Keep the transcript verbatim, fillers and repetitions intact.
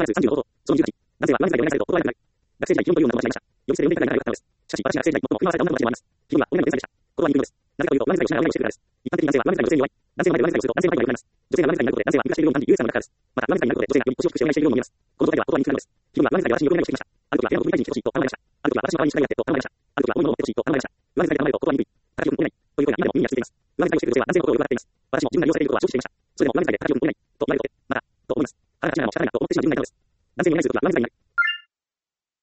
ーさんじゅうの方法、そのじゅうはち、男性は上目遣いでお願いされると断られない。学生時代基本という女の間違いました。呼び捨てで呼んでいただけなかったのです。しかし、私が学生時代最も振り回された女の間違いもあります。基本は女の目線でした。言葉に微妙です。なぜかというと、上目遣いをしない女を教えてからです。一般的に男性は上目遣いの女性に弱い。男性の前で上目遣いをすると男性の前に弱います。女性が上目遣いになることで男性は喧嘩しているように感じ優位さを感じるからです。また、上目遣いになることで女性がより腰を低くしてお願いしているように見えます。この状態では言葉にくなるのです。基本は上目遣いで私によくお願いをしてきました。ある時は部屋の副理事に来てほしいと頼まれました。ある時は私の代わりに従いやってと頼まれました。ある時は多いものを持ってほしいと頼まれました。上目遣いで頼まれると言葉ににくい。高木を持っていない。という声が今でも耳にはついています。上目遣いをしている女性は男性のことをよくわかっています。私も自分が利用されていることは承知していました。それでも上目遣いで高木を持っていない。と言われると、また、と思います。彼がしないのも仕方ないなと思ってしまう自分がいたのです。男性にお願いするときは上目遣いになり、